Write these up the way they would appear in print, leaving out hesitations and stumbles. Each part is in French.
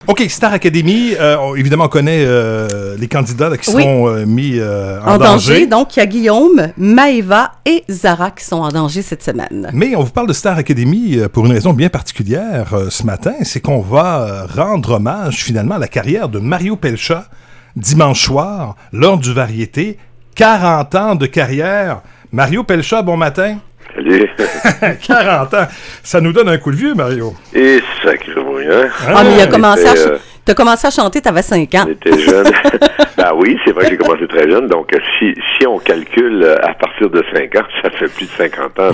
OK, Star Academy, évidemment, on connaît les candidats là, qui seront mis en danger. Donc, il y a Guillaume, Maëva et Zara qui sont en danger cette semaine. Mais on vous parle de Star Academy pour une raison bien particulière ce matin, c'est qu'on va rendre hommage finalement à la carrière de Mario Pelcha dimanche soir, lors du Variété. 40 ans de carrière. Mario Pelcha, bon matin. Salut. 40 ans. Ça nous donne un coup de vieux, Mario. Et sacrément, hein? Mais il a commencé t'as commencé à chanter, t'avais 5 ans. On était jeune. Ben oui, c'est vrai que j'ai commencé très jeune. Donc, si on calcule à partir de 5 ans, ça fait plus de 50 ans.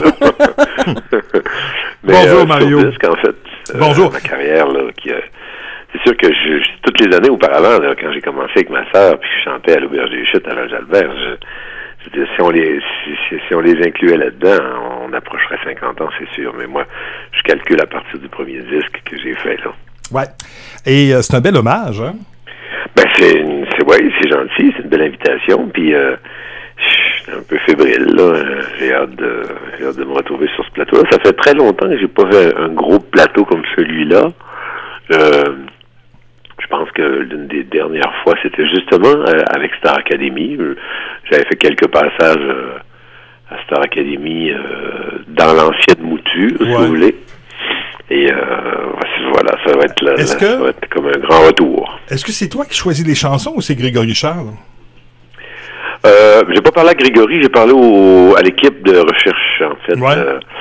Mais, bonjour, Mario. Sur disque, en fait. Bonjour. Ma carrière, là, c'est sûr que toutes les années auparavant, là, quand j'ai commencé avec ma sœur, puis je chantais à l'Auberge des Chutes, à l'Ange-Albert, si on les incluait là-dedans, on approcherait 50 ans, c'est sûr. Mais moi, je calcule à partir du premier disque que j'ai fait, là. Ouais. Et c'est un bel hommage, hein? Ben, c'est gentil, c'est une belle invitation. Puis, je suis un peu fébrile, là. J'ai hâte de me retrouver sur ce plateau-là. Ça fait très longtemps que j'ai pas fait un gros plateau comme celui-là. Je pense que l'une des dernières fois, c'était justement avec Star Academy. J'avais fait quelques passages à Star Academy dans l'ancienne mouture, si vous voulez. Et voilà, ça va être comme un grand retour. Est-ce que c'est toi qui choisis les chansons ou c'est Grégory Charles? J'ai pas parlé à Grégory, j'ai parlé à l'équipe de recherche, en fait. Ouais.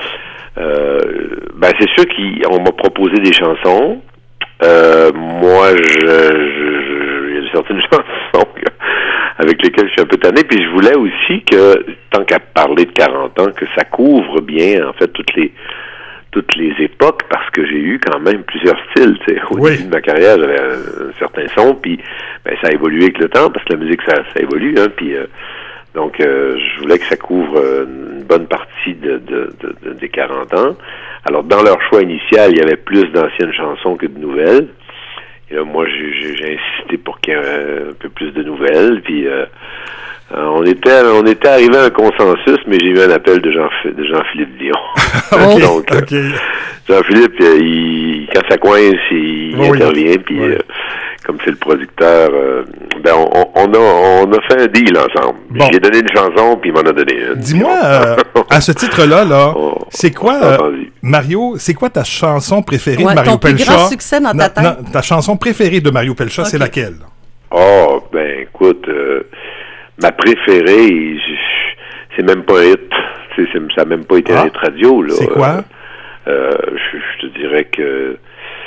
Ben, c'est sûr qu'on m'a proposé des chansons. Moi, j'ai sorti une chanson avec lesquelles je suis un peu tanné, puis je voulais aussi que, tant qu'à parler de 40 ans, que ça couvre bien, en fait, toutes les époques, parce que j'ai eu quand même plusieurs styles, tu sais. Au début de ma carrière, j'avais un certain son, puis ça a évolué avec le temps, parce que la musique, ça évolue, hein, puis donc, je voulais que ça couvre une bonne partie des 40 ans. Alors, dans leur choix initial, il y avait plus d'anciennes chansons que de nouvelles. Et là, moi, j'ai insisté pour qu'il y ait un peu plus de nouvelles. Puis, on était arrivé à un consensus, mais j'ai eu un appel de Jean-Philippe Dion. Okay, Donc, Jean-Philippe, quand ça coince, il intervient. Puis, comme c'est le producteur, on a fait un deal ensemble. Bon. J'ai donné une chanson, puis il m'en a donné une. Dis-moi, à ce titre-là, c'est quoi, Mario, c'est quoi ta chanson préférée de Mario Pelcha? Ton plus grand succès dans ta tête? Ta chanson préférée de Mario Pelcha, c'est laquelle? Oh, ben écoute, ma préférée, c'est même pas un hit. Ça n'a même pas été un hit radio, là. C'est quoi? Je te dirais que...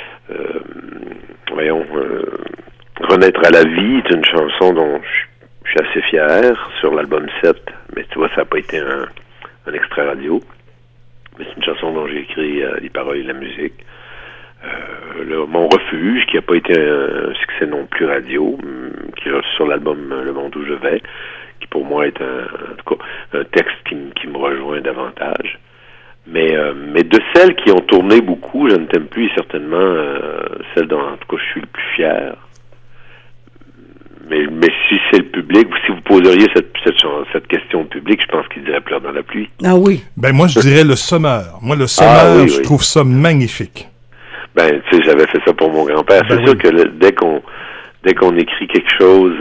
Renaître à la vie est une chanson dont je suis assez fier sur l'album 7, mais tu vois, ça n'a pas été un extrait radio, mais c'est une chanson dont j'ai écrit les paroles et la musique. Mon refuge, qui n'a pas été un succès non plus radio, qui est sur l'album Le Monde où je vais, qui pour moi est en tout cas un texte qui me rejoint davantage. Mais de celles qui ont tourné beaucoup, je ne t'aime plus, certainement celle dont en tout cas je suis le plus fier. Mais si c'est le public, si vous poseriez cette question au public, je pense qu'il dirait Pleure dans la pluie. Ah oui. Ben moi je dirais Le Sommeur. Moi le Sommeur, je trouve ça magnifique. Ben tu sais, j'avais fait ça pour mon grand-père. C'est sûr que dès qu'on écrit quelque chose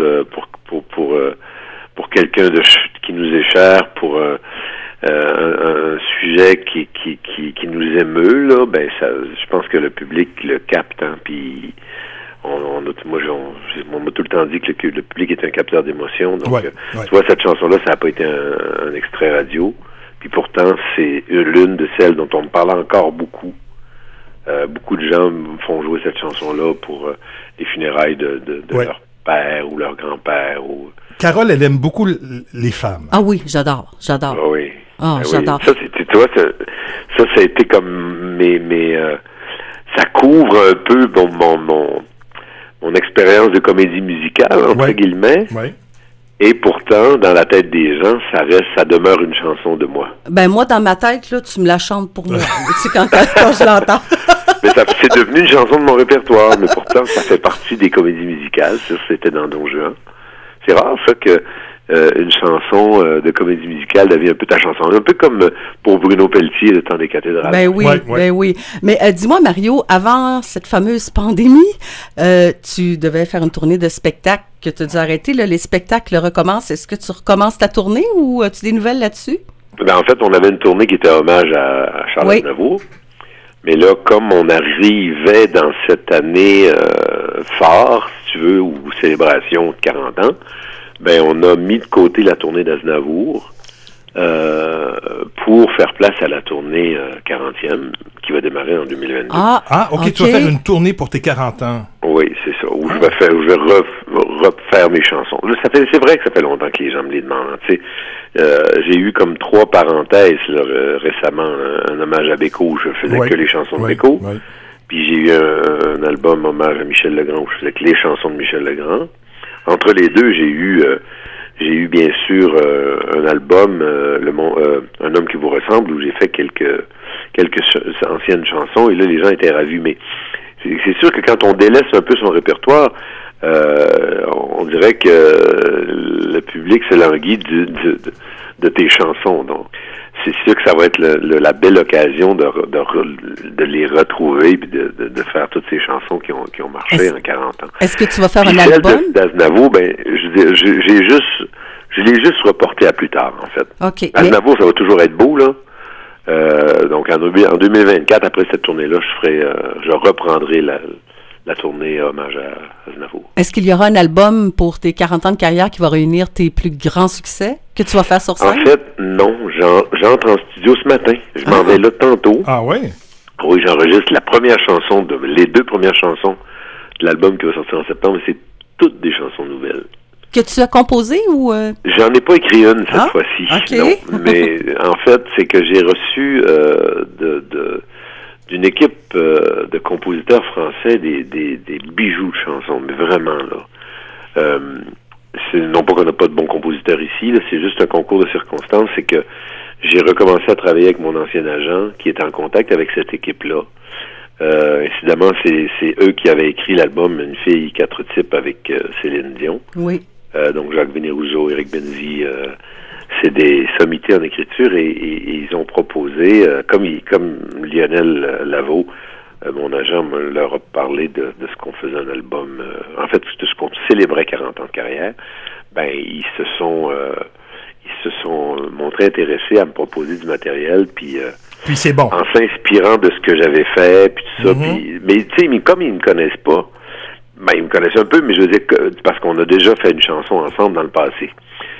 pour quelqu'un qui nous est cher, pour un sujet qui nous émeut, là, ben ça, je pense que le public le capte, hein, puis on m'a tout le temps dit que le public est un capteur d'émotions, donc tu vois, cette chanson-là, ça n'a pas été un extrait radio, puis pourtant c'est l'une de celles dont on me parle encore beaucoup. Beaucoup de gens me font jouer cette chanson-là pour les funérailles de leur père ou leur grand-père. Carole, elle aime beaucoup les femmes. Ah oui, j'adore. Ah oui. Ah, j'adore. Ça, tu vois, ça a été comme ça couvre un peu mon expérience de comédie musicale, entre guillemets. Oui. Et pourtant, dans la tête des gens, ça demeure une chanson de moi. Ben moi, dans ma tête, là, tu me la chantes pour moi. Tu sais, quand je l'entends. Mais c'est devenu une chanson de mon répertoire, mais pourtant, ça fait partie des comédies musicales. Ça, c'était dans Don Juan. C'est rare, ça, que une chanson de comédie musicale devient un peu ta chanson. Un peu comme pour Bruno Pelletier, le temps des cathédrales. Ben oui, ben oui. Mais dis-moi, Mario, avant cette fameuse pandémie, tu devais faire une tournée de spectacles que tu as dû arrêter. Là, les spectacles recommencent. Est-ce que tu recommences ta tournée ou as-tu des nouvelles là-dessus? Ben, en fait, on avait une tournée qui était hommage à Charles Aznavour. Mais là, comme on arrivait dans cette année phare, si tu veux, ou célébration de 40 ans, ben on a mis de côté la tournée d'Aznavour pour faire place à la tournée 40e qui va démarrer en 2022. OK. Tu vas faire une tournée pour tes 40 ans. Oui, c'est ça. Où je vais refaire mes chansons. Là, c'est vrai que ça fait longtemps que les gens me les demandent. Tu sais, j'ai eu comme 3 parenthèses là, récemment, un hommage à Bécaud où je faisais que les chansons de Bécaud. Oui. Puis j'ai eu un album hommage à Michel Legrand où je faisais que les chansons de Michel Legrand. Entre les deux, j'ai eu bien sûr un album, Un homme qui vous ressemble, où j'ai fait quelques anciennes chansons, et là, les gens étaient ravis. Mais c'est sûr que quand on délaisse un peu son répertoire, on dirait que le public se languit de tes chansons. Donc, c'est sûr que ça va être la belle occasion de les retrouver et de faire toutes ces chansons qui ont marché en 40 ans. Est-ce que tu vas faire un album? D'Aznavour, ben, je l'ai juste reporté à plus tard, en fait. Okay, Aznavour, ça va toujours être beau, là. Donc, en 2024, après cette tournée-là, je reprendrai la tournée hommage à Aznavour. Est-ce qu'il y aura un album pour tes 40 ans de carrière qui va réunir tes plus grands succès que tu vas faire sur scène? En fait, non. J'entre en studio ce matin. Je m'en vais là tantôt. Ah oui? Oui, j'enregistre les 2 premières chansons de l'album qui va sortir en septembre. C'est toutes des chansons nouvelles. Que tu as composées ou... J'en ai pas écrit une cette fois-ci. Okay. Non. Mais en fait, c'est que j'ai reçu d'une équipe de compositeurs français des bijoux de chansons, mais vraiment là. Non pas qu'on n'a pas de bons compositeurs ici, là, c'est juste un concours de circonstances, c'est que j'ai recommencé à travailler avec mon ancien agent qui est en contact avec cette équipe-là. Incidemment, c'est eux qui avaient écrit l'album Une fille 4 types avec Céline Dion. Oui. Donc Jacques Vénérouzeau, Éric Benzi, c'est des sommités en écriture et ils ont proposé, comme Lionel Laveau, mon agent leur a parlé de ce qu'on faisait un album, en fait de ce qu'on célébrait 40 ans de carrière, ben ils se sont montrés intéressés à me proposer du matériel, puis c'est bon. En s'inspirant de ce que j'avais fait, puis tout ça, mais tu sais, comme ils me connaissent pas, ben ils me connaissent un peu, mais je veux dire que parce qu'on a déjà fait une chanson ensemble dans le passé.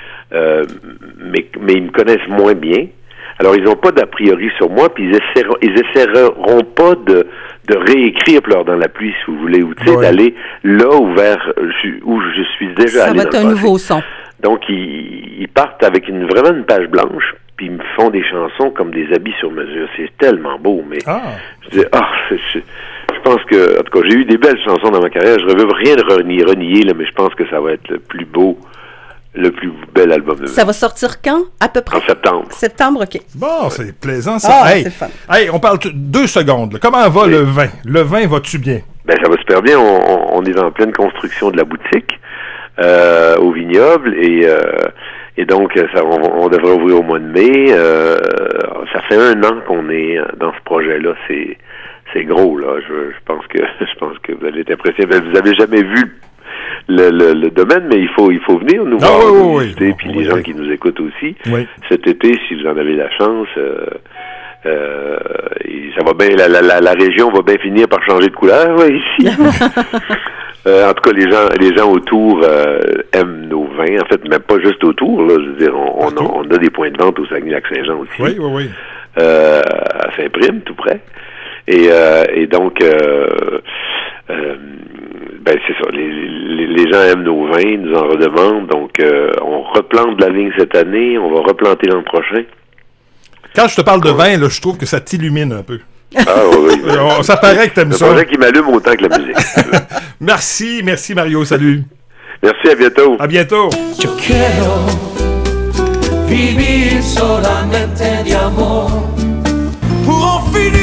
Mais ils me connaissent moins bien. Alors, ils n'ont pas d'a priori sur moi, puis ils essaieront pas de réécrire Pleurs dans la pluie, si vous voulez, ou tu sais, d'aller là où je suis déjà allé. Ça va être un nouveau son. Donc, ils partent avec vraiment une page blanche, puis ils me font des chansons comme des habits sur mesure. C'est tellement beau, mais je dis, je pense que, en tout cas, j'ai eu des belles chansons dans ma carrière. Je ne veux rien renier, là, mais je pense que ça va être le plus bel album de Ça va sortir quand, à peu près? En septembre. Septembre, OK. Bon, c'est plaisant, ça. C'est fun. Hey, on parle 2 secondes. Là. Comment va le vin? Le vin, vas-tu bien? Ben, ça va super bien. On est en pleine construction de la boutique au vignoble et donc on devrait ouvrir au mois de mai. Ça fait 1 an qu'on est dans ce projet-là. C'est gros, là. Je pense que vous allez être impressionné. Vous avez jamais vu le domaine, mais il faut venir nous voir, visiter, puis les gens qui nous écoutent aussi. Oui. Cet été, si vous en avez la chance, ça va bien. La région va bien finir par changer de couleur ici. En tout cas, les gens autour aiment nos vins. En fait, même pas juste autour. Là, je veux dire, on a des points de vente au Saguenay-Lac-Saint-Jean aussi. Oui. À Saint-Prime, tout près. Et donc, ben c'est ça. Les gens aiment nos vins, nous en redemandent. Donc, on replante de la vigne cette année. On va replanter l'an prochain. Quand je te parle de vin, là, je trouve que ça t'illumine un peu. Ah oui. Ça paraît que t'aimes ça. C'est vrai qu'il m'allume autant que la musique. Merci Mario, salut. Merci, à bientôt. À bientôt. Yo quiero vivir solamente de amor. Pour en finir